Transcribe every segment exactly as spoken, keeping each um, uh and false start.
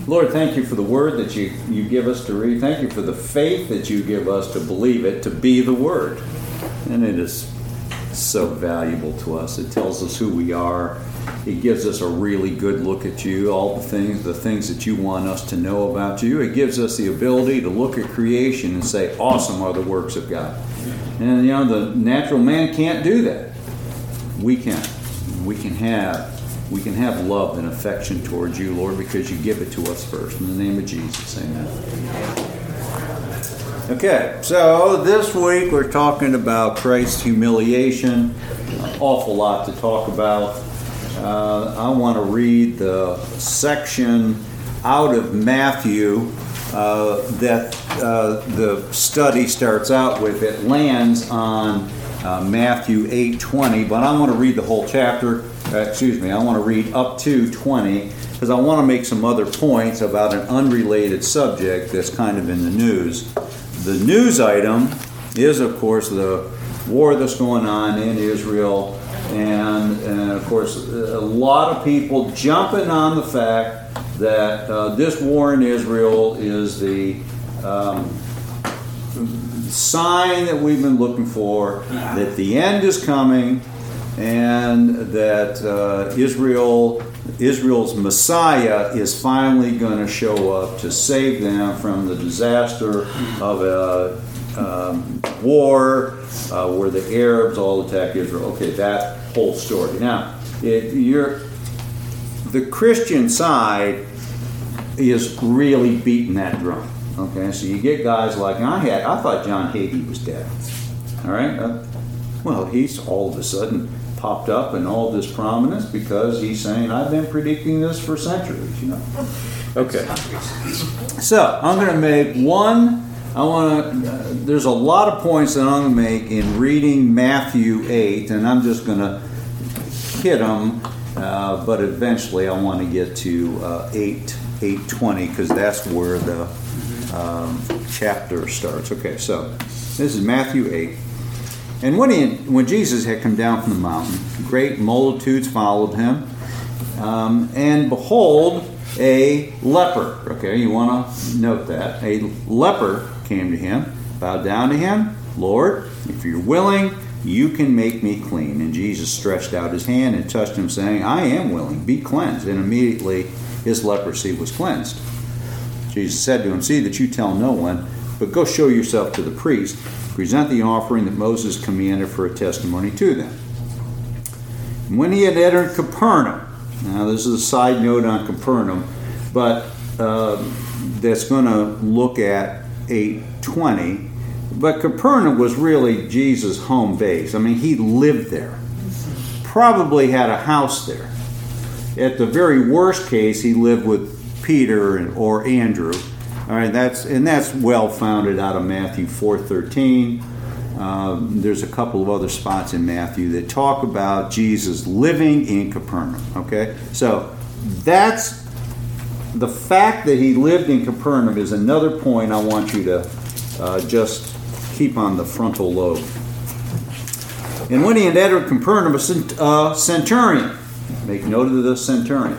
Lord, thank you for the word that you, you give us to read. Thank you for the faith that you give us to believe it, to be the word. And it is so valuable to us. It tells us who we are. It gives us a really good look at you, all the things, the things that you want us to know about you. It gives us the ability to look at creation and say, awesome are the works of God. And, you know, the natural man can't do that. We can. We can have, we can have love and affection towards you, Lord, because you give it to us first. In the name of Jesus, amen. Okay, so this week we're talking about Christ's humiliation. An awful lot to talk about. Uh, I want to read the section out of Matthew uh, that uh, the study starts out with. It lands on uh, Matthew eight twenty, but I want to read the whole chapter. Uh, excuse me, I want to read up to twenty because I want to make some other points about an unrelated subject that's kind of in the news. The news item is, of course, the war that's going on in Israel. And, and of course, a lot of people jumping on the fact that uh, this war in Israel is the um, sign that we've been looking for, that the end is coming, and that uh, Israel, Israel's Messiah is finally going to show up to save them from the disaster of a um, war uh, where the Arabs all attack Israel. Okay, that whole story. Now, it, you're, the Christian side is really beating that drum. Okay, so you get guys like I had. I thought John Hagee was dead. All right. Uh, well, he's all of a sudden popped up in all this prominence because he's saying I've been predicting this for centuries. You know. Okay. So I'm going to make one. I want to. Uh, there's a lot of points that I'm going to make in reading Matthew eight, and I'm just going to hit them. Uh, but eventually, I want to get to uh, eight eight twenty because that's where the um, chapter starts. Okay, so this is Matthew eight, and when he when Jesus had come down from the mountain, great multitudes followed him, um, and behold, a leper. Okay, you want to note that a leper came to him, bowed down to him. Lord, if you're willing, you can make me clean. And Jesus stretched out his hand and touched him, saying, I am willing, be cleansed. And immediately his leprosy was cleansed. Jesus said to him, see that you tell no one, but go show yourself to the priest. Present the offering that Moses commanded for a testimony to them. And when he had entered Capernaum, now this is a side note on Capernaum, but uh, that's going to look at eight twenty. But Capernaum was really Jesus' home base. I mean, he lived there. Probably had a house there. At the very worst case, he lived with Peter or Andrew. All right, that's and that's well founded out of Matthew four thirteen. Um, there's a couple of other spots in Matthew that talk about Jesus living in Capernaum. Okay, so that's the fact that he lived in Capernaum is another point I want you to uh, just keep on the frontal lobe. And when he had entered Capernaum, a cent- uh, centurion, make note of the centurion,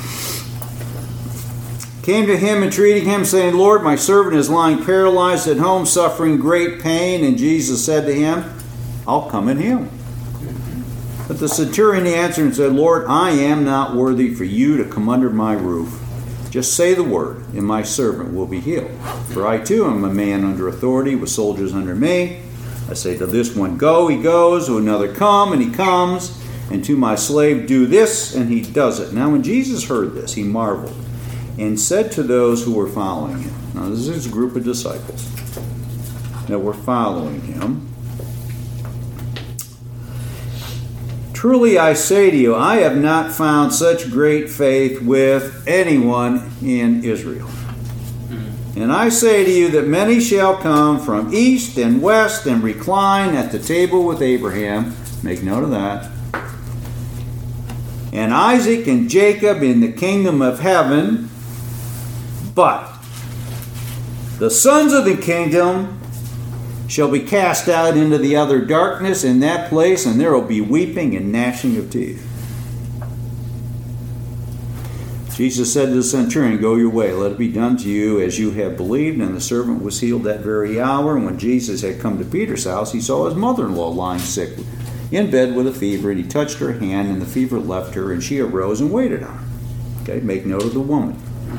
came to him entreating him, saying, Lord, my servant is lying paralyzed at home, suffering great pain. And Jesus said to him, I'll come and heal him. But the centurion answered and said, Lord, I am not worthy for you to come under my roof. Just say the word, and my servant will be healed. For I too am a man under authority, with soldiers under me. I say to this one, go, he goes, to another, come, and he comes, and to my slave, do this, and he does it. Now when Jesus heard this, he marveled, and said to those who were following him. Now this is a group of disciples that were following him. Truly I say to you, I have not found such great faith with anyone in Israel. And I say to you that many shall come from east and west and recline at the table with Abraham. Make note of that. And Isaac and Jacob in the kingdom of heaven. But the sons of the kingdom shall be cast out into the other darkness, in that place, and there will be weeping and gnashing of teeth. Jesus said to the centurion, "Go your way, let it be done to you as you have believed." And the servant was healed that very hour. And when Jesus had come to Peter's house, he saw his mother-in-law lying sick in bed with a fever, and he touched her hand, and the fever left her, and she arose and waited on her. Okay, make note of the woman.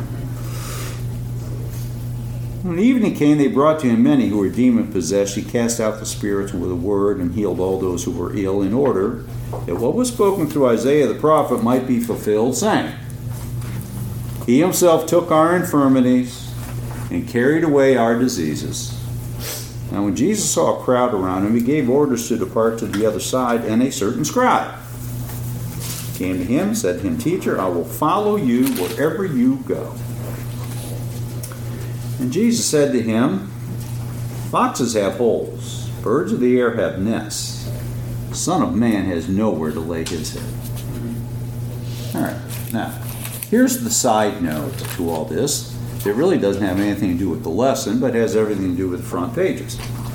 When evening came, they brought to him many who were demon-possessed. He cast out the spirits with a word and healed all those who were ill, in order that what was spoken through Isaiah the prophet might be fulfilled, saying, "He himself took our infirmities and carried away our diseases." Now when Jesus saw a crowd around him, he gave orders to depart to the other side, and a certain scribe came to him and said to him, "Teacher, I will follow you wherever you go." And Jesus said to him, "Foxes have holes, birds of the air have nests. The Son of Man has nowhere to lay his head." All right, now, here's the side note to all this. It really doesn't have anything to do with the lesson, but has everything to do with the front pages.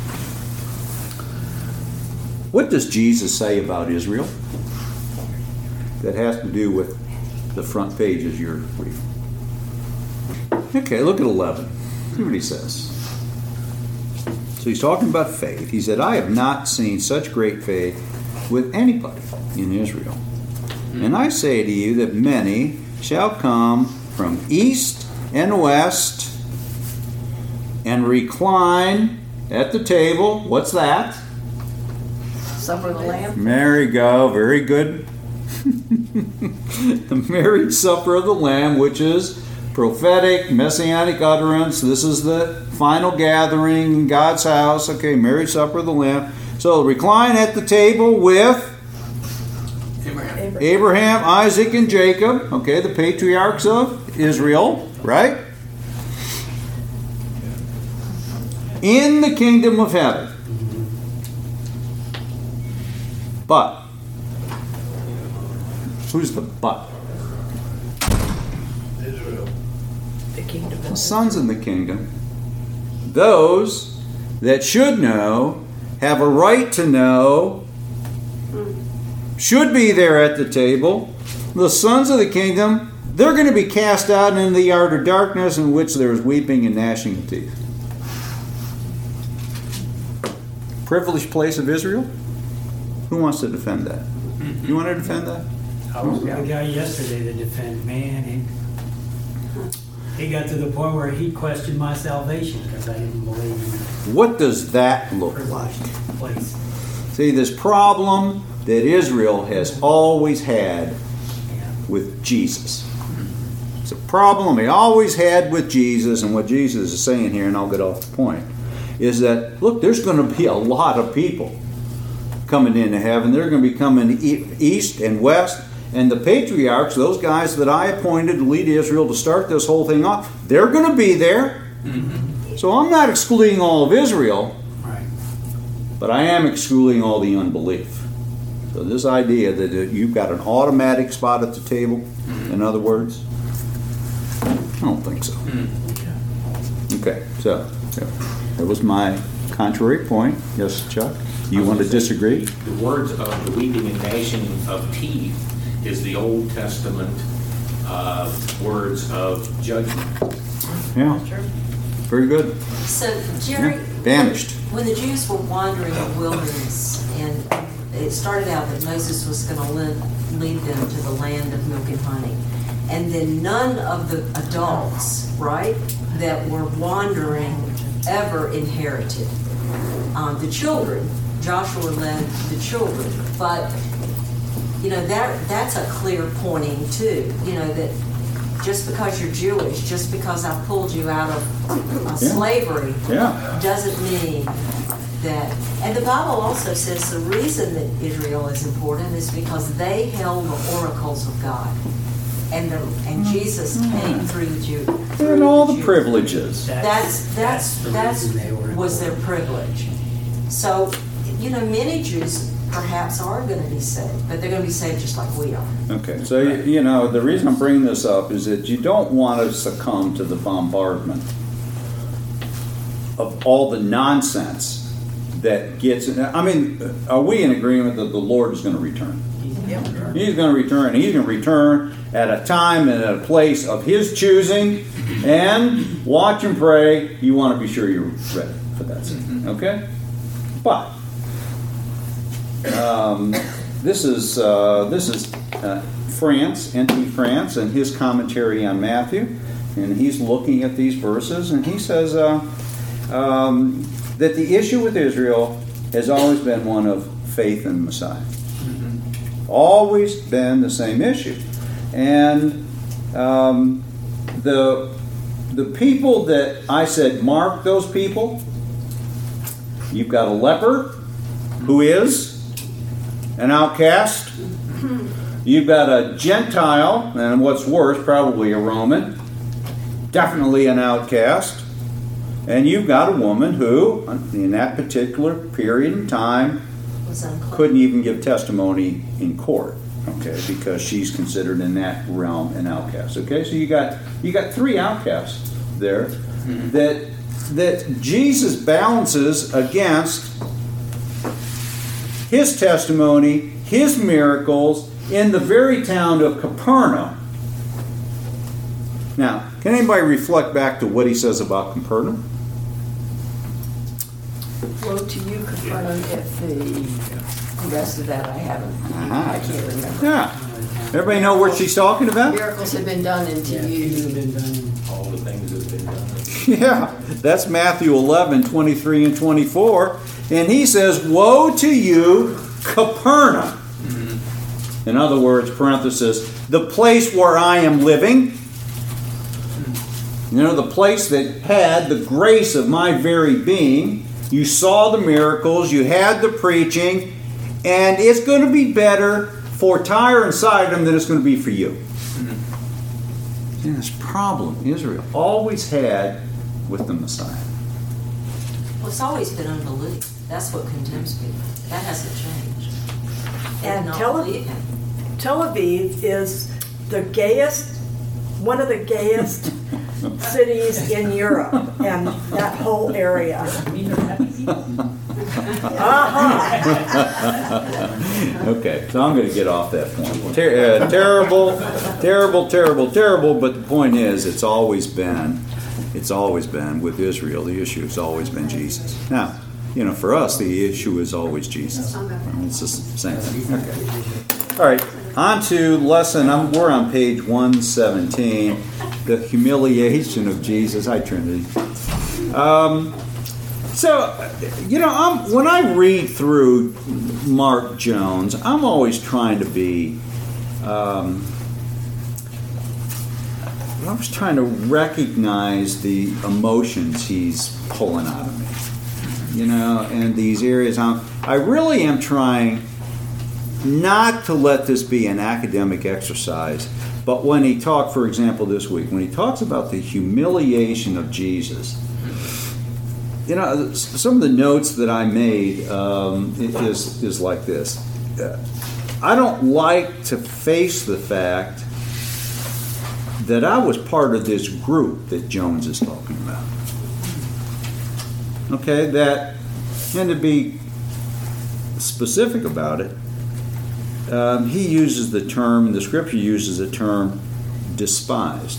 What does Jesus say about Israel that has to do with the front pages you're reading? Okay, look at eleven. See what he says. So he's talking about faith. He said, "I have not seen such great faith with anybody in Israel. And I say to you that many shall come from east and west and recline at the table." What's that? Supper of the Lamb. There you go. Very good. The marriage supper of the Lamb, which is prophetic, messianic utterance. This is the final gathering in God's house. Okay, marriage supper of the Lamb. So recline at the table with Abraham, Abraham, Isaac, and Jacob. Okay, the patriarchs of Israel, right? In the kingdom of heaven. But, who's the but? Israel. The kingdom. The sons in the kingdom. Those that should know, have a right to know, should be there at the table. The sons of the kingdom, they're going to be cast out into the outer darkness, in which there is weeping and gnashing of teeth. Privileged place of Israel? Who wants to defend that? You want to defend that? I was with a guy yesterday that defended, man, and he got to the point where he questioned my salvation because I didn't believe in What does that the look like? privileged place. See, this problem that Israel has always had Yeah. with Jesus. It's a problem they always had with Jesus, and what Jesus is saying here, and I'll get off the point, is that, look, there's going to be a lot of people coming into heaven. They're going to be coming e- east and west, and the patriarchs, those guys that I appointed to lead Israel to start this whole thing off, they're going to be there. Mm-hmm. So I'm not excluding all of Israel, Right. but I am excluding all the unbelief. So this idea that uh, you've got an automatic spot at the table, in other words, I don't think so. Okay, so yeah, that was my contrary point. Yes, Chuck? You want to disagree? The words of the weeping and gnashing of teeth is the Old Testament uh, words of judgment. Yeah, very good. So, Jerry, Yeah. Vanished. when the Jews were wandering in the wilderness, and it started out that Moses was going to lead them to the land of milk and honey, and then none of the adults, right, that were wandering ever inherited. Um, the children, Joshua led the children, but you know that that's a clear pointing too. You know that just because you're Jewish, just because I pulled you out of uh, Yeah. slavery, Yeah. doesn't mean that. And the Bible also says the reason that Israel is important is because they held the oracles of God, and the and Jesus came through the Jew. through And all the Jews. privileges. That's that's the that's reason they were was their important. privilege. So, you know, many Jews perhaps are going to be saved, but they're going to be saved just like we are. Okay, so you you know, the reason I'm bringing this up is that you don't want to succumb to the bombardment of all the nonsense that gets. I mean, are we in agreement that the Lord is going to return? He's going to return. He's going to return at a time and at a place of His choosing. And watch and pray. You want to be sure you're ready for that. Okay? But um, this is uh, this is uh, France, N T France, and his commentary on Matthew. And he's looking at these verses, and he says uh, um, that the issue with Israel has always been one of faith in Messiah. Mm-hmm. Always been the same issue. And um, the the people that I said mark those people, you've got a leper who is an outcast. You've got a Gentile, and what's worse, probably a Roman, definitely an outcast. And you've got a woman who, in that particular period in time, couldn't even give testimony in court, okay, because she's considered in that realm an outcast. Okay, so you got you got three outcasts there mm-hmm. that that Jesus balances against His testimony, His miracles in the very town of Capernaum. Now, can anybody reflect back to what He says about Capernaum? Woe to you, Capernaum, if the, the rest of that I haven't, Uh-huh. I can't remember. Yeah. Everybody know what she's talking about? Miracles have been done into Yeah, you. things have been done. All the things that have been done. Yeah, that's Matthew eleven, twenty-three and twenty-four. And He says, woe to you, Capernaum. Mm-hmm. In other words, parenthesis, the place where I am living. You know, the place that had the grace of my very being. You saw the miracles, you had the preaching, and it's going to be better for Tyre and Sidon than it's going to be for you. Mm-hmm. And this problem Israel always had with the Messiah. Well, it's always been unbelief. That's what condemns people. That hasn't changed. And not Tel believe Him. Tel Aviv is the gayest, one of the gayest cities in Europe, and that whole area. Uh-huh. Okay, so I'm going to get off that point. Ter- uh, terrible, terrible, terrible, terrible. But the point is, it's always been, it's always been with Israel. The issue has always been Jesus. Now, you know, for us, the issue is always Jesus. It's the same thing. Okay. All right, on to lesson. I'm, we're on page one seventeen. The humiliation of Jesus. Hi, Trinity. Um, so, you know, I'm, when I read through Mark Jones, I'm always trying to be, um, I was trying to recognize the emotions he's pulling out of me, you know, and these areas. I'm, I really am trying not to let this be an academic exercise. But when he talked, for example, this week, when he talks about the humiliation of Jesus, you know, some of the notes that I made um, is is like this. Uh, I don't like to face the fact that I was part of this group that Jones is talking about. Okay, that, and to be specific about it, Um, he uses the term, the scripture uses the term despised.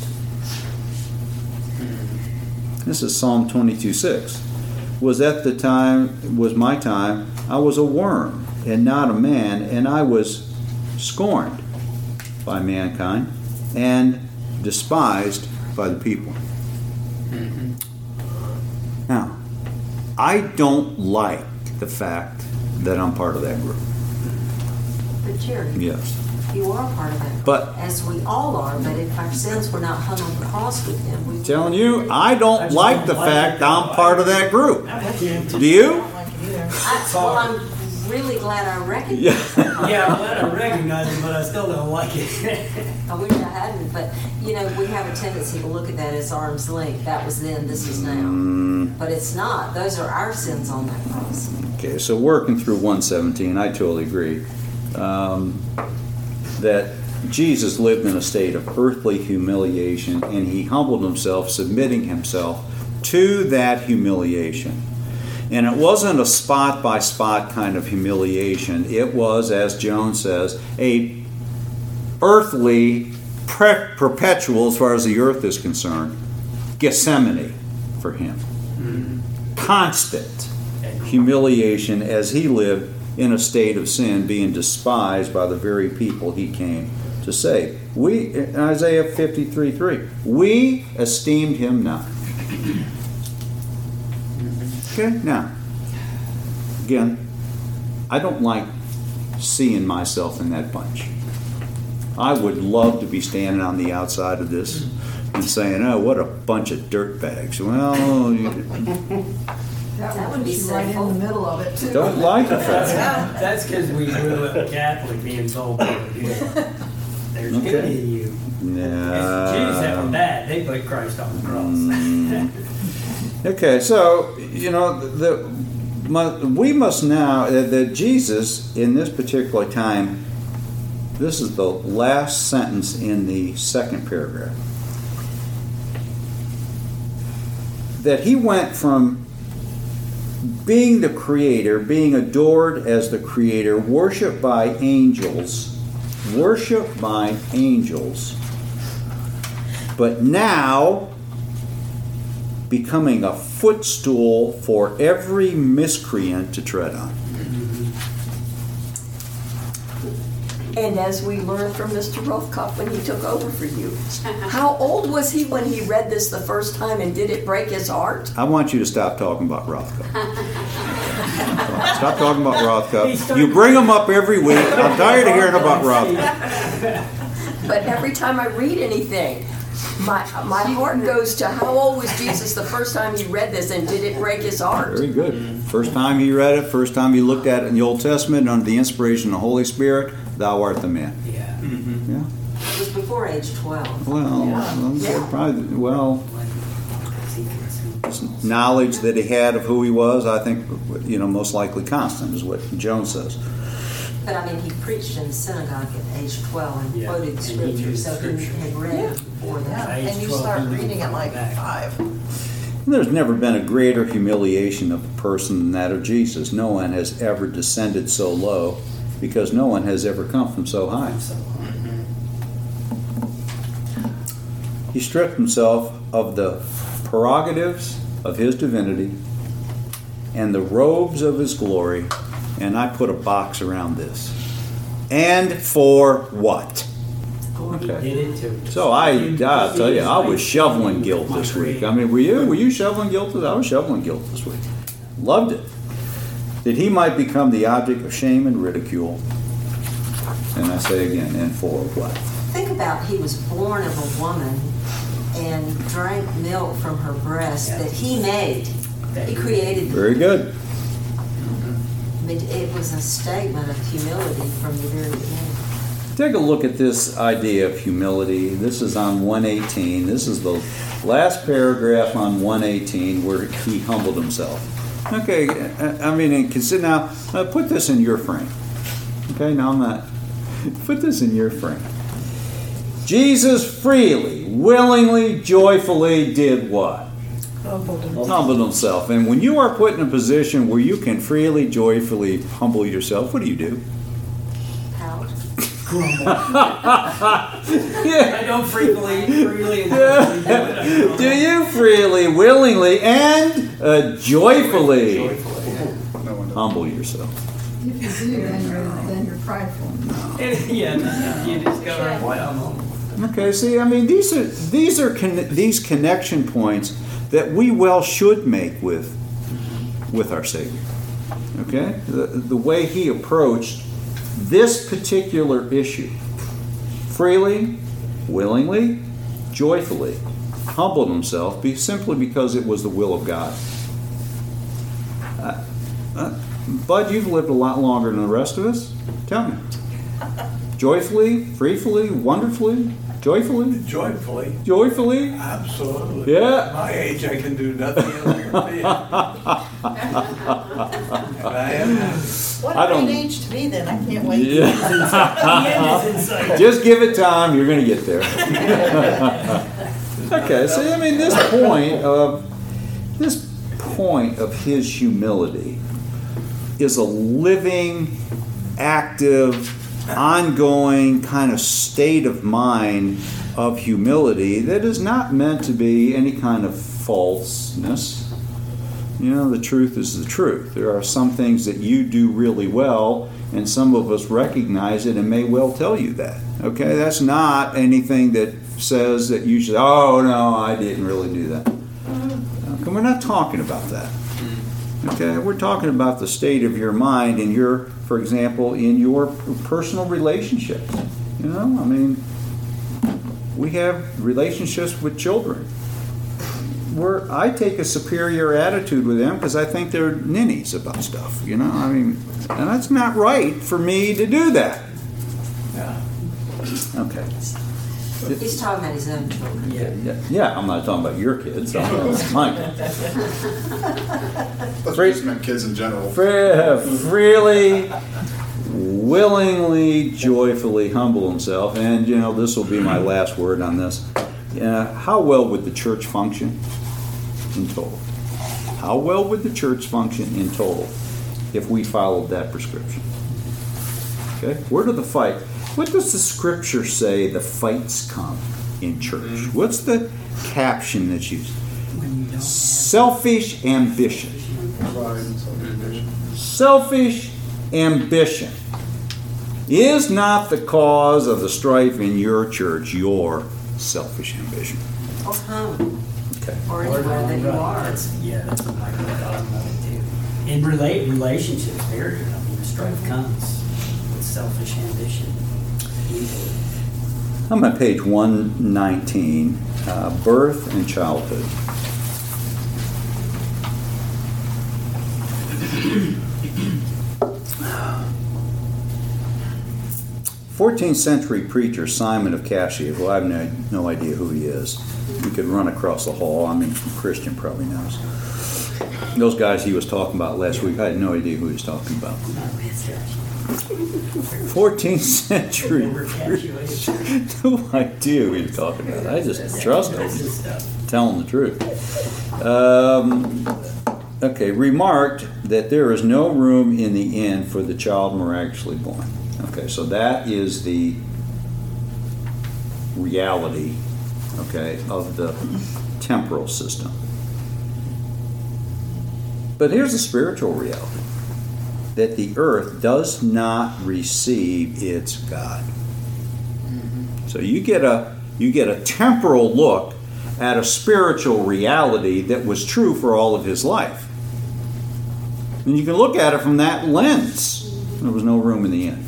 This is Psalm twenty-two six. Was at the time, was my time, I was a worm and not a man, and I was scorned by mankind and despised by the people. Mm-hmm. Now, I don't like the fact that I'm part of that group. But Jerry, Yes. you are part of it. But- as we all are, but if our sins were not hung on the cross with Him, we Telling you, I don't I just like don't the like fact it. I'm part of that group. I can't. Do you? I, well, I'm really glad I recognize Yeah. it. Yeah, I'm glad I recognize it, but I still don't like it. I wish I hadn't, but you know, we have a tendency to look at that as arm's length. That was then, this is now. Mm, But it's not. Those are our sins on that cross. okay, so working through one seventeen, I totally agree um, that Jesus lived in a state of earthly humiliation, and He humbled Himself, submitting Himself to that humiliation. And it wasn't a spot by spot kind of humiliation. It was, as Jones says, a earthly, pre- perpetual, as far as the earth is concerned, Gethsemane for him. Constant humiliation as he lived in a state of sin, being despised by the very people he came to save. We, in Isaiah fifty-three three, we esteemed him not. Okay, now, again, I don't like seeing myself in that bunch. I would love to be standing on the outside of this and saying, oh, what a bunch of dirtbags. Well, you That would be She's right in sinful. the middle of it, too. don't like it. That's because we grew up Catholic being told, you know, there's Okay. good in you. Yeah. Jews that were bad, they put Christ on the cross. Okay, so, you know, the, mu- we must now, that that Jesus, in this particular time, this is the last sentence in the second paragraph, that he went from being the creator, being adored as the creator, worshiped by angels, worshiped by angels, but now becoming a footstool for every miscreant to tread on. And as we learned from Mister Rothkopf when he took over for you, how old was he when he read this the first time, and did it break his heart? I want you to stop talking about Rothko. Stop talking about Rothko. You bring him up every week. I'm tired of hearing about Rothko. But every time I read anything, my my heart goes to how old was Jesus the first time he read this, and did it break his heart? Very good. First time he read it, first time he looked at it in the Old Testament under the inspiration of the Holy Spirit, thou art the man. Yeah. Yeah. It was before age twelve. Well, well, probably, well, knowledge that he had of who he was, I think, you know, most likely constant is what Jones says. But I mean, he preached in synagogue at age twelve and Yeah, quoted and he scripture, used so he scripture. had read before that. Age And you twelve, start he knew reading at like back. five. There's never been a greater humiliation of a person than that of Jesus. No one has ever descended so low, because no one has ever come from so high. He stripped himself of the prerogatives of his divinity and the robes of his glory, and I put a box around this. And for what? He Okay. did it too. So I, I'll tell you, I was shoveling guilt this week. I mean, were you? Were you shoveling guilt? this- I was shoveling guilt this week. Loved it. That he might become the object of shame and ridicule. And I say again, and for what? Think about, he was born of a woman and drank milk from her breast Yeah. that he made. He created. Very good. I mean, it was a statement of humility from the very beginning. Take a look at this idea of humility. This is on one eighteen. This is the last paragraph on one eighteen where he humbled himself. Okay, I I mean, and consider now, uh, put this in your frame. Okay, now I'm not. Put this in your frame. Jesus freely, willingly, joyfully did what? Humbled himself. And when you are put in a position where you can freely, joyfully humble yourself, what do you do? Pout. I don't frequently, freely, and willingly do it. I don't Do you freely, willingly, and uh, joyfully Joyfully. humble yourself? If you do, then you're, then you're prideful. Yeah, no, you discover what I'm on. Okay, see, I mean, these are these are con- these connection points that we well should make with with our Savior. Okay, the the way he approached this particular issue, freely, willingly, joyfully, humbled himself, be simply because it was the will of God. Uh, uh, Bud, you've lived a lot longer than the rest of us. Tell me. Joyfully, freely, wonderfully, joyfully, Joyfully, joyfully. absolutely. Yeah. At my age, I can do nothing else. And I am. What I a don't- great age to be then. I can't wait. Yeah. The end is in sight. Just give it time, you're going to get there. Okay, so I mean, this point of this point of his humility is a living, active, ongoing kind of state of mind of humility that is not meant to be any kind of falseness. You know, the truth is the truth. There are some things that you do really well, and some of us recognize it and may well tell you that. Okay, that's not anything that says that you should, oh no, I didn't really do that. Okay, we're not talking about that. Okay, we're talking about the state of your mind in your, for example, in your personal relationships. You know, I mean, we have relationships with children where I take a superior attitude with them because I think they're ninnies about stuff. You know, I mean, and that's not right for me to do that. Yeah. Okay. He's talking about his own children. Yeah. Yeah, yeah, I'm not talking about your kids. I'm talking about mine. That's just meant kids in general. Fre- freely, willingly, joyfully humble himself. And, you know, this will be my last word on this. Uh, how well would the church function in total? How well would the church function in total if we followed that prescription? Okay? Where do the fight? What does the scripture say the fights come in church? What's the caption that's used? When you don't have Selfish ambition. Pride and self-ambition. Selfish ambition is not the cause of the strife in your church, your selfish ambition. Or home, Okay. or anywhere that you are. That's- Yeah, that's what my thought about it too. In relate relationships, period. I mean, the strife comes with selfish ambition. Easily. I'm on page one nineteen, uh, birth and childhood. fourteenth century preacher Simon of Cassia, who I have no, no idea who he is. You could run across the hall. I mean, Christian probably knows. Those guys he was talking about last week, I had no idea who he was talking about. fourteenth century preacher. No idea who he was talking about. I just trust him. Telling the truth. Um, okay, remarked that there is no room in the inn for the child miraculously born. Okay, so that is the reality, okay, of the temporal system. But here's the spiritual reality, that the earth does not receive its God. So you get a you get a temporal look at a spiritual reality that was true for all of his life. And you can look at it from that lens. There was no room in the inn.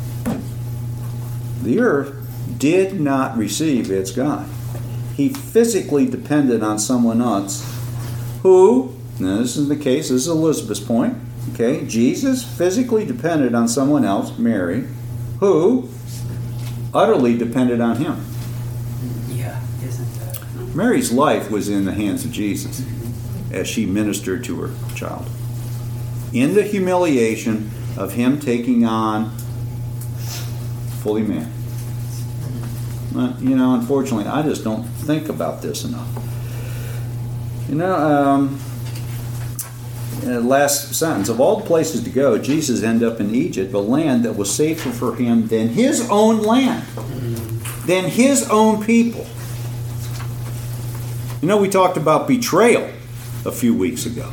The earth did not receive its God. He physically depended on someone else who, now this is the case, this is Elizabeth's point, okay? Jesus physically depended on someone else, Mary, who utterly depended on him. Yeah, isn't that? Mary's life was in the hands of Jesus as she ministered to her child. In the humiliation of him taking on fully man. Well, you know, unfortunately, I just don't think about this enough. You know, um, uh, last sentence, of all the places to go, Jesus ended up in Egypt, a land that was safer for him than his own land, than his own people. You know, we talked about betrayal a few weeks ago.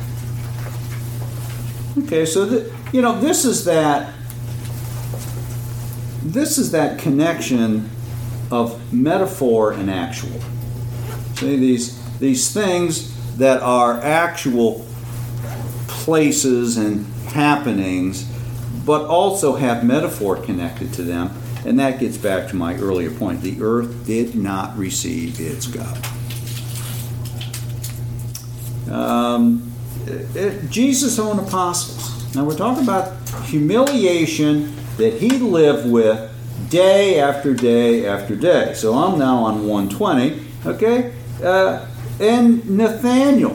Okay, so, the, you know, this is that This is that connection of metaphor and actual. See, these these things that are actual places and happenings, but also have metaphor connected to them, and that gets back to my earlier point. The earth did not receive its God. Um, it, it, Jesus' own apostles. Now we're talking about humiliation that he lived with day after day after day. So I'm now on one twenty, okay? Uh, and Nathaniel,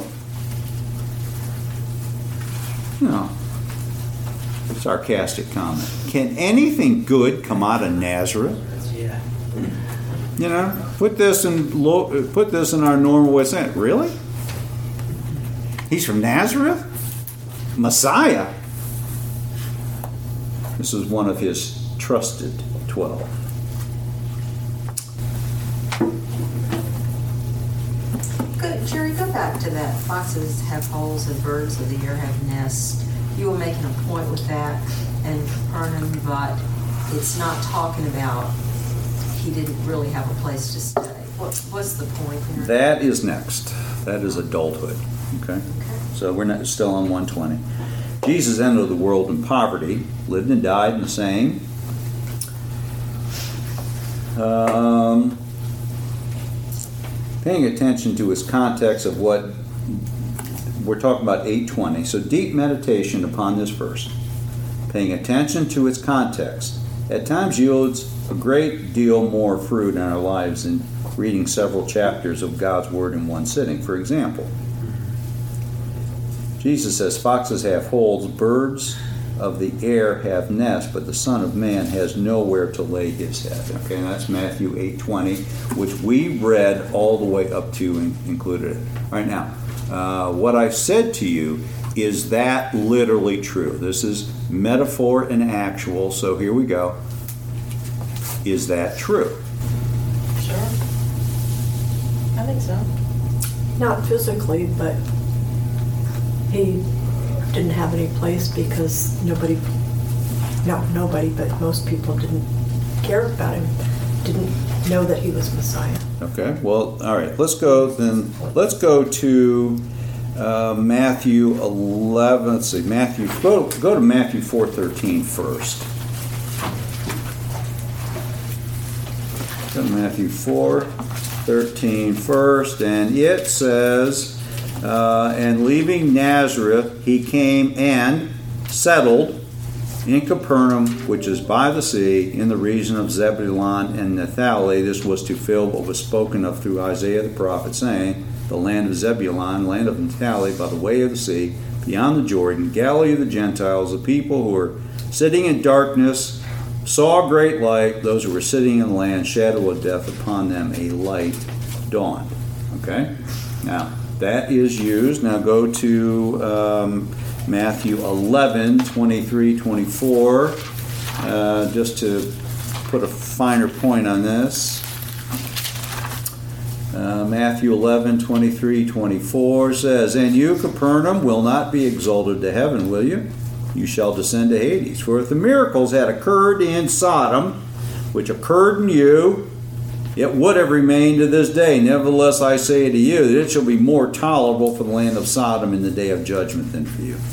you know, sarcastic comment. Can anything good come out of Nazareth? Yeah. You know, put this in lo- put this in our normal way of saying, really? He's from Nazareth? Messiah? This is one of his trusted twelve. Go, Jerry, go back to that. Foxes have holes and birds of the air have nests. You were making a point with that and Capernaum, but it's not talking about he didn't really have a place to stay. What, what's the point there? That is next. That is adulthood. Okay? Okay. So we're not, still on one twenty. Jesus entered the world in poverty, lived and died in the same. Um, paying attention to his context of what we're talking about, eight twenty. So deep meditation upon this verse, paying attention to its context, at times yields a great deal more fruit in our lives than reading several chapters of God's Word in one sitting. For example, Jesus says, foxes have holes, birds of the air have nests, but the Son of Man has nowhere to lay his head. Okay, and that's Matthew eight twenty, which we read all the way up to and included it. All right, now, uh, what I said to you, is that literally true? This is metaphor and actual, so here we go. Is that true? Sure. I think so. Not physically, but he didn't have any place because nobody, no, nobody, but most people didn't care about him, didn't know that he was Messiah. Okay, well, all right, let's go then, let's go to uh, Matthew eleven, let's see, Matthew, go, go to Matthew four thirteen first. Go to Matthew four thirteen first, and it says, uh, and leaving Nazareth, he came and settled in Capernaum, which is by the sea, in the region of Zebulun and Naphtali. This was to fill what was spoken of through Isaiah the prophet, saying, the land of Zebulun, land of Naphtali, by the way of the sea, beyond the Jordan, Galilee of the Gentiles, the people who were sitting in darkness saw a great light. Those who were sitting in the land, shadow of death, upon them a light dawned. Okay? Now, that is used. Now go to um, Matthew eleven, twenty-three, twenty-four, uh, just to put a finer point on this. Uh, Matthew eleven, twenty-three, twenty-four says, and you, Capernaum, will not be exalted to heaven, will you? You shall descend to Hades. For if the miracles had occurred in Sodom, which occurred in you, it would have remained to this day. Nevertheless, I say to you, that it shall be more tolerable for the land of Sodom in the day of judgment than for you.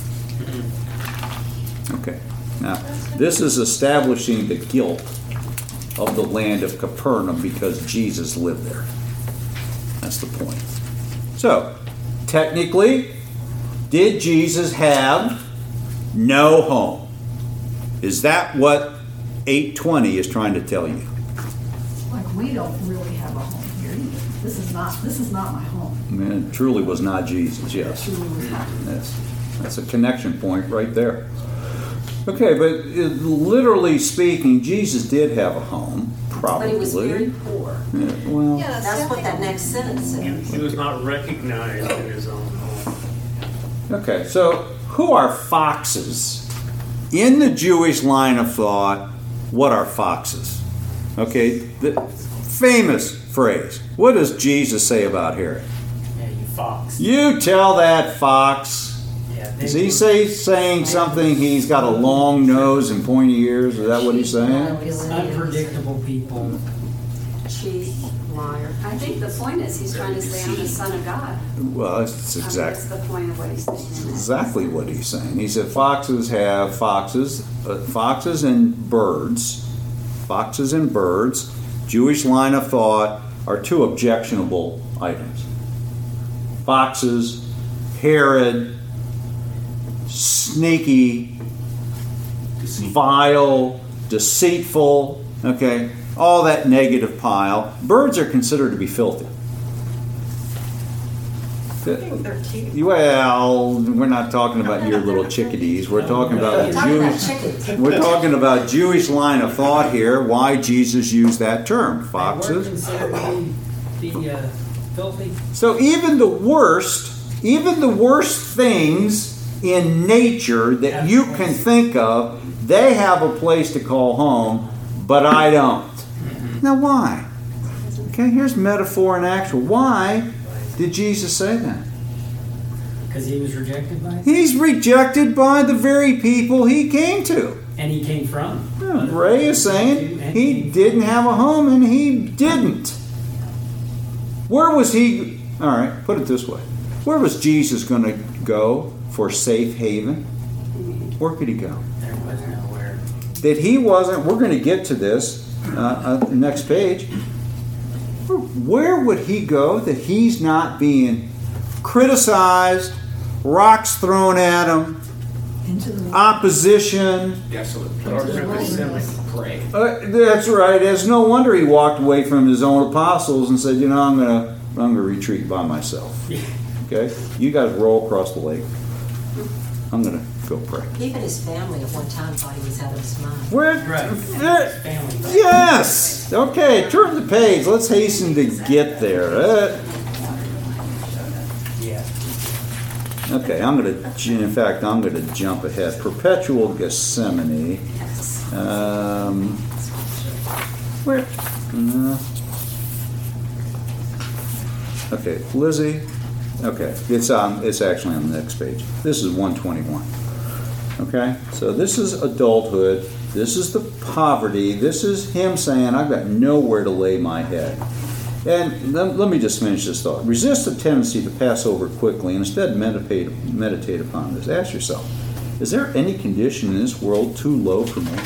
Okay. Now, this is establishing the guilt of the land of Capernaum because Jesus lived there. That's the point. So, technically, did Jesus have no home? Is that what eight twenty is trying to tell you? Like, we don't really have a home here either. This is not, this is not my home. Man, it truly was not Jesus, yes. It truly was not. That's, that's a connection point right there. Okay, but it, literally speaking, Jesus did have a home, probably. But he was very poor. Yeah, well, Yeah, That's what that next sentence says. He was not recognized in his own home. okay, so who are foxes? In the Jewish line of thought, what are foxes? Okay, the famous phrase. What does Jesus say about Herod? Yeah, you fox. You tell that fox. Yeah, they Is he were- say, saying something, he's got a long nose and pointy ears? Is that what he's saying? unpredictable people. Cheat, liar. I think the point is he's trying to say I'm the son of God. Well, that's I mean, exactly. that's the point of what he's saying. in that. Exactly what he's saying. He said foxes have foxes, uh, foxes and birds, foxes and birds. Jewish line of thought are two objectionable items. Foxes, Herod, sneaky, vile, deceitful. Okay, all that negative pile. Birds are considered to be filthy. I think they're cute. Well, we're not talking about your little chickadees. We're talking about the Talking about Jewish. chickens. We're talking about Jewish line of thought here. Why Jesus used that term, They were foxes. considered to be, be uh, filthy. So even the worst Even the worst things in nature that you can think of, they have a place to call home, but I don't. Now why? Okay, here's metaphor and actual. Why did Jesus say that? Because he was rejected by us? He's rejected by the very people he came to. And he came from. Yeah, Ray is saying he didn't have a home and he didn't. Where was he? All right, put it this way. Where was Jesus going to go for safe haven? Where could he go? There was nowhere. That he wasn't, we're going to get to this uh, uh, next page. Where would he go that he's not being criticized, rocks thrown at him, opposition? Desolate place. Pray. Uh, that's right. It's no wonder he walked away from his own apostles and said, you know, I'm going to I'm going to retreat by myself. Okay? You guys roll across the lake. I'm going to go pray. Even his family at one time thought he was out of his mind. Where, uh, yes! Okay, turn the page. Let's hasten to get there. Uh, Yeah. okay, I'm going to, in fact, I'm going to jump ahead. Perpetual Gethsemane. Um, where? Uh, okay, Lizzie. Okay, it's on. It's actually on the next page. This is one twenty-one. Okay, so this is adulthood. This is the poverty. This is him saying, "I've got nowhere to lay my head." And let, let me just finish this thought. Resist the tendency to pass over quickly and instead meditate meditate upon this. Ask yourself: is there any condition in this world too low for me?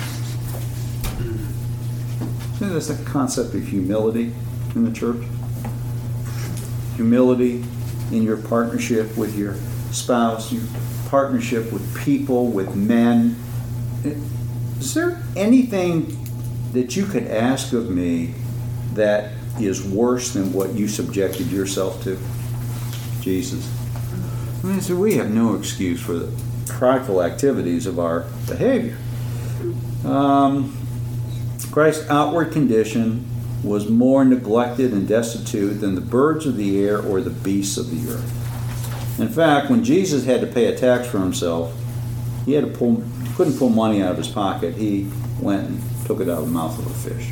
See, there's a concept of humility in the church. Humility in your partnership with your spouse, your partnership with people, with men. Is there anything that you could ask of me that is worse than what you subjected yourself to? Jesus. I mean, so we have no excuse for the prideful activities of our behavior. Um, Christ's outward condition was more neglected and destitute than the birds of the air or the beasts of the earth. In fact, when Jesus had to pay a tax for himself, he had to pull, couldn't pull money out of his pocket. He went and took it out of the mouth of a fish.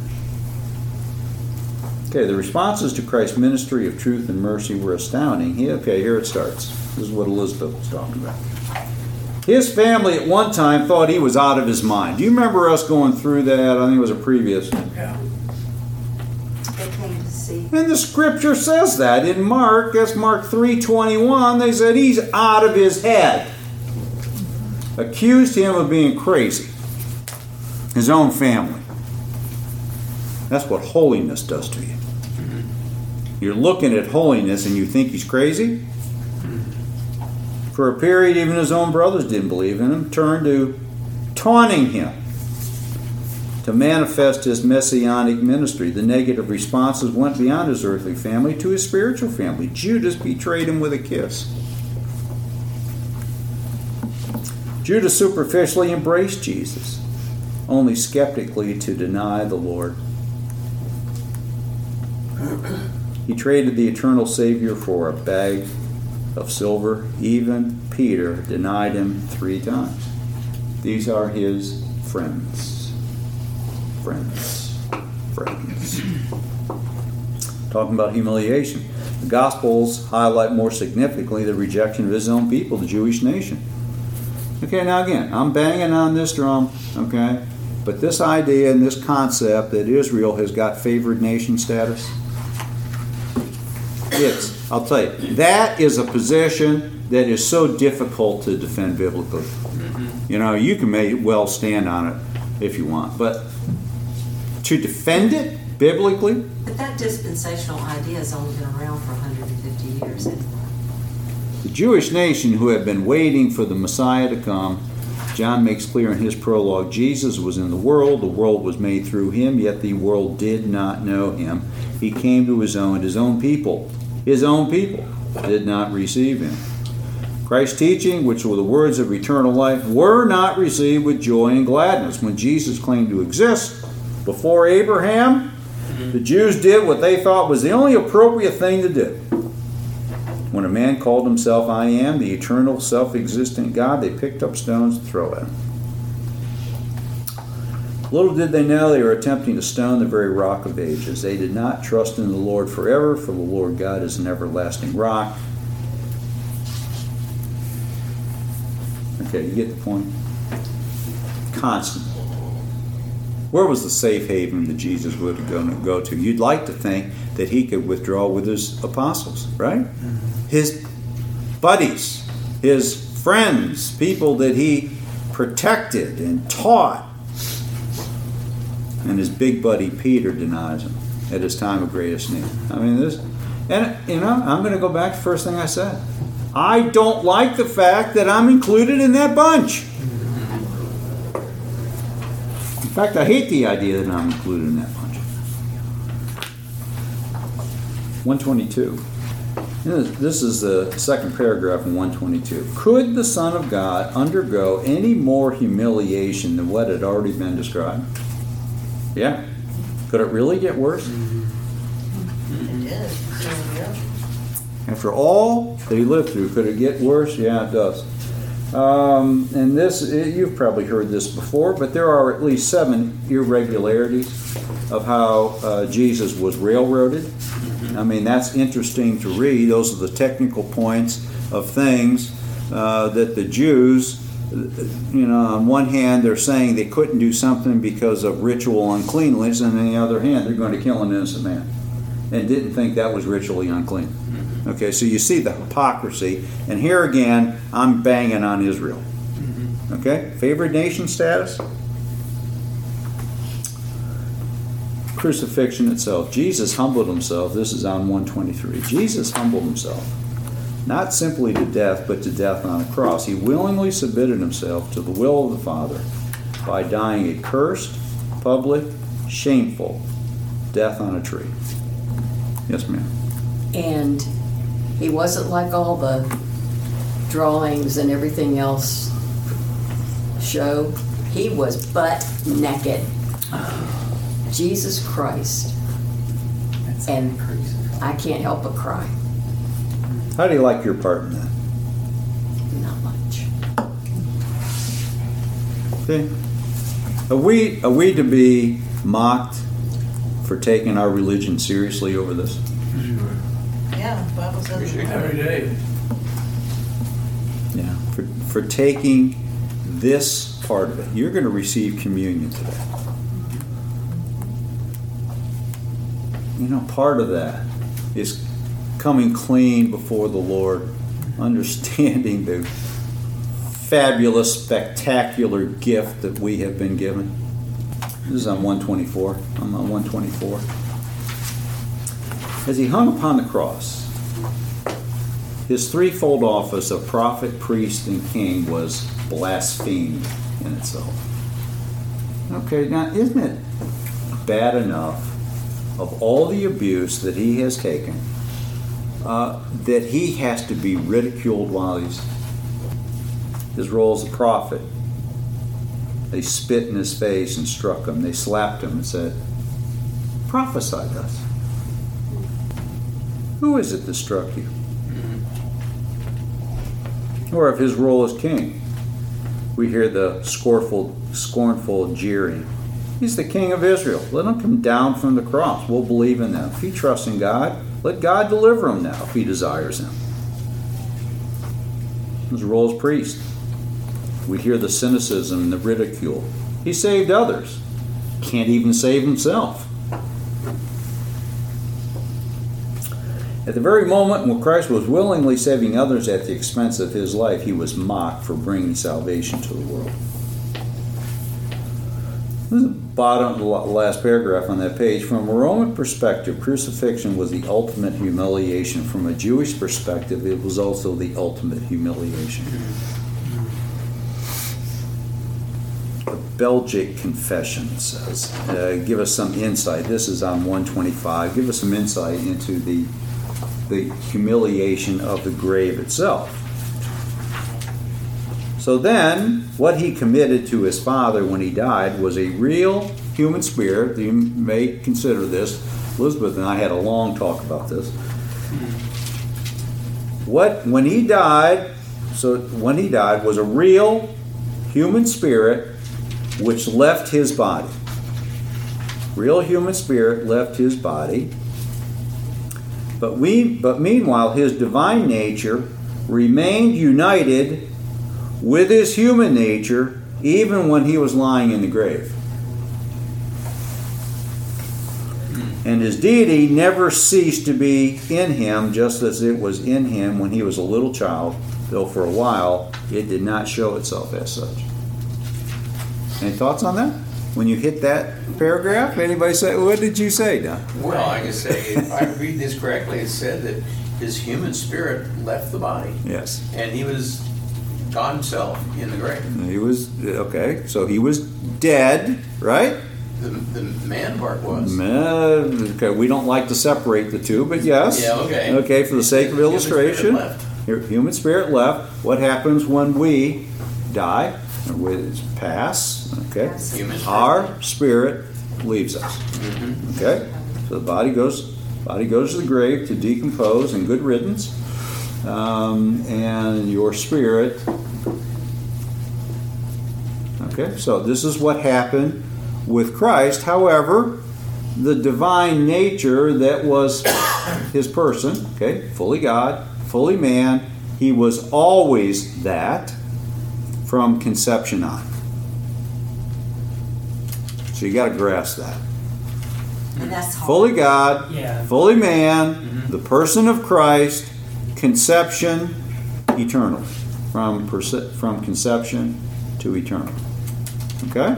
Okay, the responses to Christ's ministry of truth and mercy were astounding. He, okay, here it starts. This is what Elizabeth was talking about. His family at one time thought he was out of his mind. Do you remember us going through that? I think it was a previous. Yeah. They came to see. And the scripture says that in Mark, that's Mark three twenty-one, they said he's out of his head. Accused him of being crazy. His own family. That's what holiness does to you. You're looking at holiness and you think he's crazy? For a period, even his own brothers didn't believe in him, turned to taunting him to manifest his messianic ministry. The negative responses went beyond his earthly family to his spiritual family. Judas betrayed him with a kiss. Judas superficially embraced Jesus, only skeptically to deny the Lord. He traded the eternal Savior for a bag of silver. Even Peter denied him three times. These are his friends. Friends. Friends. Talking about humiliation. The Gospels highlight more significantly the rejection of his own people, the Jewish nation. Okay, now again, I'm banging on this drum, okay? But this idea and this concept that Israel has got favored nation status, it's, I'll tell you, that is a position that is so difficult to defend biblically. Mm-hmm. You know, you can may well stand on it if you want, but to defend it biblically? But that dispensational idea has only been around for one hundred fifty years, hasn't it? The Jewish nation who had been waiting for the Messiah to come, John makes clear in his prologue, Jesus was in the world, the world was made through him, yet the world did not know him. He came to his own, his own people. His own people did not receive him. Christ's teaching, which were the words of eternal life, were not received with joy and gladness. When Jesus claimed to exist before Abraham, the Jews did what they thought was the only appropriate thing to do. When a man called himself I am, the eternal, self-existent God, they picked up stones to throw at him. Little did they know they were attempting to stone the very rock of ages. They did not trust in the Lord forever, for the Lord God is an everlasting rock. Okay, you get the point? Constant. Where was the safe haven that Jesus would go to? You'd like to think that he could withdraw with his apostles, right? His buddies, his friends, people that he protected and taught. And his big buddy Peter denies him at his time of greatest need. I mean, this, and you know, I'm going to go back to the first thing I said. I don't like the fact that I'm included in that bunch. In fact, I hate the idea that I'm included in that bunch. one twenty-two. This is the second paragraph in one twenty-two. Could the Son of God undergo any more humiliation than what had already been described? Yeah. Could it really get worse? It did. Yeah. After all that he lived through, could it get worse? Yeah, it does. Um, and this, you've probably heard this before, but there are at least seven irregularities of how uh, Jesus was railroaded. I mean, that's interesting to read. Those are the technical points of things uh, that the Jews, you know, on one hand, they're saying they couldn't do something because of ritual uncleanliness, and on the other hand, they're going to kill an innocent man, and didn't think that was ritually unclean. Okay, so you see the hypocrisy, and here again, I'm banging on Israel. Okay, favored nation status? Crucifixion itself. Jesus humbled himself. This is on one twenty-three. Jesus humbled himself, not simply to death, but to death on a cross. He willingly submitted himself to the will of the Father by dying a cursed, public, shameful death on a tree. Yes, ma'am. And he wasn't like all the drawings and everything else show. He was butt naked. Jesus Christ. And I can't help but cry. How do you like your part in that? Not much. Okay. Are we, are we to be mocked for taking our religion seriously over this? Yeah, the Bible says it. Every day. Yeah. For, for taking this part of it. You're going to receive communion today. You know, part of that is coming clean before the Lord, understanding the fabulous, spectacular gift that we have been given. This is on one twenty-four. I'm on one twenty-four. As he hung upon the cross, his threefold office of prophet, priest, and king was blasphemed in itself. Okay, now isn't it bad enough of all the abuse that he has taken, uh, that he has to be ridiculed while he's his role as a prophet? They spit in his face and struck him. They slapped him and said, "Prophesy to us. Who is it that struck you?" Or of his role as king, we hear the scornful, scornful jeering. He's the king of Israel. Let him come down from the cross. We'll believe in that. If he trusts in God, let God deliver him now if he desires him. His role as priest. We hear the cynicism and the ridicule. He saved others. Can't even save himself. At the very moment when Christ was willingly saving others at the expense of his life, he was mocked for bringing salvation to the world. This is the bottom, the last paragraph on that page. From a Roman perspective, crucifixion was the ultimate humiliation. From a Jewish perspective, it was also the ultimate humiliation. The Belgic Confession says, uh, give us some insight. This is on one twenty-five. Give us some insight into the the humiliation of the grave itself. So then, what he committed to his Father when he died was a real human spirit. You may consider this. Elizabeth and I had a long talk about this. what when he died, so when he died was a real human spirit which left his body. Real human spirit left his body. But we but meanwhile his divine nature remained united with his human nature even when he was lying in the grave. And his deity never ceased to be in him, just as it was in him when he was a little child, though for a while it did not show itself as such. Any thoughts on that? When you hit that paragraph, anybody say, what did you say, Don? Well, I can say, if I read this correctly, it said that his human spirit left the body. Yes. And he was God himself in the grave. He was, okay, so he was dead, right? The, the man part was. Uh, okay, we don't like to separate the two, but yes. Yeah, okay. Okay, for the sake of Human illustration. spirit left. Your human spirit left. What happens when we die? We pass. Okay. Human spirit. Our spirit leaves us. Mm-hmm. Okay. So the body goes, body goes to the grave to decompose, and good riddance. Um, and your spirit. Okay. So this is what happened with Christ. However, the divine nature that was his person, okay, fully God, fully man, he was always that from conception on. So you got to grasp that. And that's hard. Fully God, Yeah. fully man, the person of Christ, conception, eternal. From perce- from conception to eternal. Okay?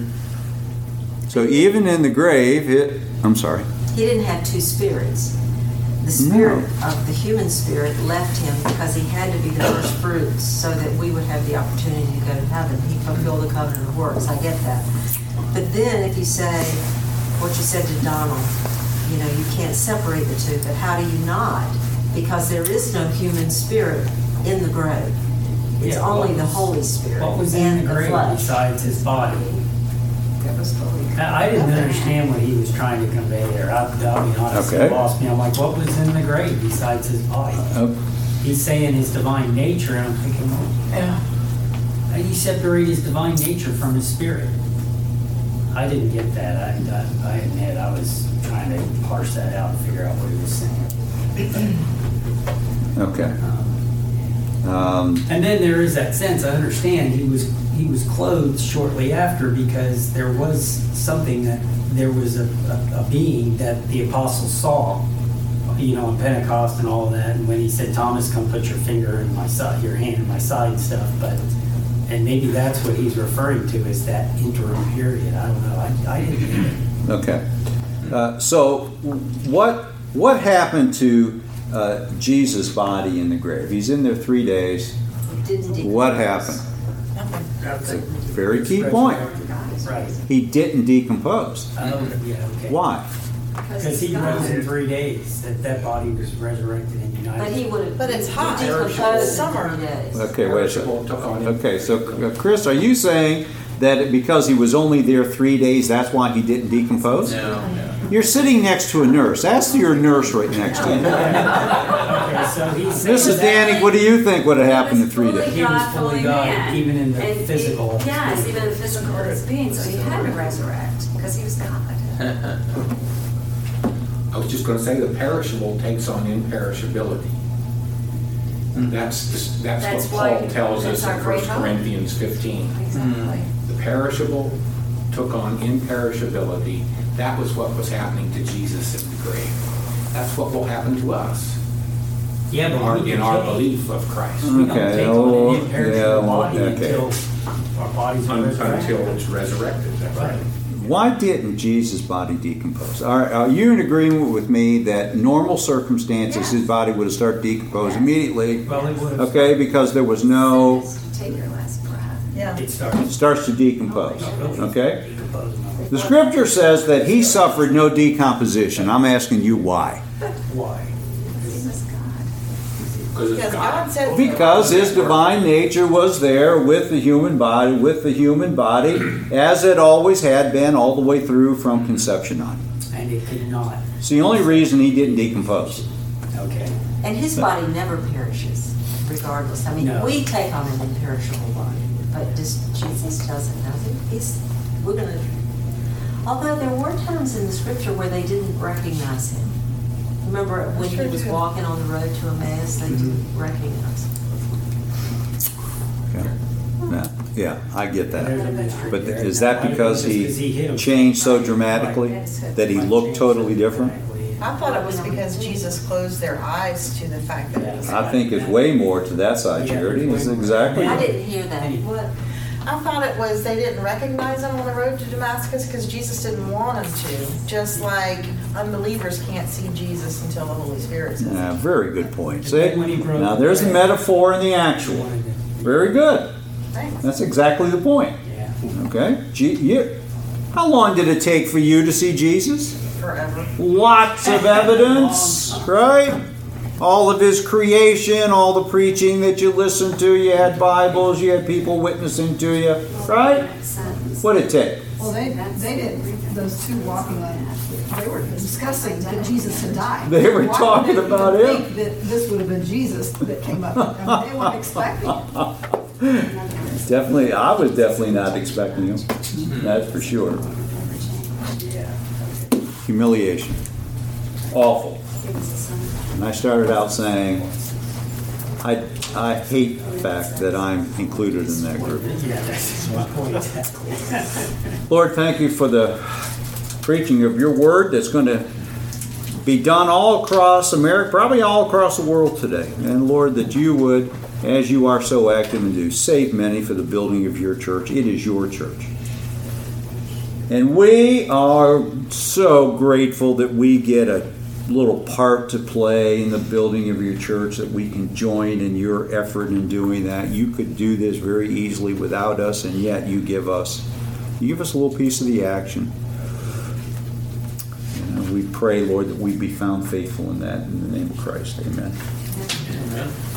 So even in the grave, it, I'm sorry. He didn't have two spirits. The spirit of the human spirit left him because he had to be the first fruits so that we would have the opportunity to go to heaven. He fulfilled the covenant of works. I get that. But then if you say what you said to Donald, you know, you can't separate the two, but how do you not? Because there is no human spirit in the grave. It's Yeah, only what the was- Holy Spirit What was in and the the grave flesh. besides his body? That was fully. I I didn't understand what he was trying to convey there. I- I'll be honest, Okay. it lost me. I'm like, what was in the grave besides his body? Oh, He's saying his divine nature, and I'm thinking, well, Yeah. how do you separate his divine nature from his spirit? I didn't get that. I, I, I admit I was trying to parse that out and figure out what he was saying. okay. Um, Um, And then there is that sense, I understand, he was he was clothed shortly after because there was something that, there was a, a, a being that the apostles saw, you know, on Pentecost and all of that, and when he said, Thomas, come put your finger in my side, your hand in my side and stuff, but, and maybe that's what he's referring to, is that interim period, I don't know, I, I didn't get it. Okay. Uh, so, what what happened to uh, Jesus' body in the grave? He's in there three days. Didn't decompose. What happened? That's a very key point. Right. He didn't decompose. Oh, yeah, okay. Why? Because he rose in three days, that that body was resurrected and united. But he would have. But it's hot. Decomposed It's summer. in three days. Okay, wait a second. Perishable took on him. Okay, so uh, Chris, are you saying that because he was only there three days, that's why he didn't decompose? No, no. You're sitting next to a nurse. Ask your nurse right next to you. Okay, so he's saying Missus that- Danny, what do you think would have happened in three Fully days? He was God, fully fully God, man. even in the And he- physical. Yes, even in the physical of his being, so he had to resurrect, because he was God. I was just going to say the perishable takes on imperishability. That's, the- that's That's what why Paul tells us that's our in great First hope. Corinthians fifteen. Exactly. The perishable took on imperishability. That was what was happening to Jesus in the grave. That's what will happen to us Yeah, in but our, we in can our take- belief of Christ. We don't Okay, take oh, on an imperishable yeah, body okay. until our bodies are Un- resurrected. Until it's resurrected, that's right. Why didn't Jesus' body decompose? Are, are you in agreement with me that normal circumstances, his body would have started to decompose immediately? Well, it would have. Okay, because there was no, Take your last breath. Yeah. It starts. starts to decompose. Okay? Decomposing. The scripture says that he suffered no decomposition. I'm asking you why. Why? He was God. Because it's Because God. God said. Because his divine nature was there with the human body, with the human body, as it always had been all the way through from conception on. And it could not. It's the only reason he didn't decompose. Okay. And his body never perishes, regardless. I mean, No. we take on an imperishable body, but just Jesus doesn't, does he? He's, we're gonna, although there were times in the scripture where they didn't recognize him. Remember when he was walking on the road to Emmaus, they didn't recognize him. Yeah, yeah, yeah, I get There's a that. mystery But there. is that Now, because just 'cause he hit him. changed so dramatically that he looked totally different? I thought it was because Jesus closed their eyes to the fact that he was. I think it's way more to that side, Charity. It's exactly. I didn't hear that. What? I thought it was they didn't recognize him on the road to Damascus because Jesus didn't want them to. Just like unbelievers can't see Jesus until the Holy Spirit says. Yeah, very good point. See? When he broke Now the there's the bread. metaphor and the actual. Very good. Thanks. That's exactly the point. Yeah. Okay? G- you, how long did it take for you to see Jesus? Forever. Lots of evidence, right? All of his creation, all the preaching that you listened to, you had Bibles, you had people witnessing to you, right? What did it take? Well, they, they didn't, those two walking on, they were discussing that Jesus had died. They were Why talking didn't about they him. think that this would have been Jesus that came up. I mean, they weren't expecting it. Definitely, I was definitely not expecting him. That's for sure. Humiliation. Awful. And I started out saying, I, I hate the fact that I'm included in that group. Yeah, that's my point exactly. Lord, thank you for the preaching of your word that's going to be done all across America, probably all across the world today. And Lord, that you would, as you are so active and do, save many for the building of your church. It is your church. And we are so grateful that we get a little part to play in the building of your church, that we can join in your effort in doing that. You could do this very easily without us, and yet you give us you give us a little piece of the action. And we pray, Lord, that we be found faithful in that in the name of Christ. Amen. Amen.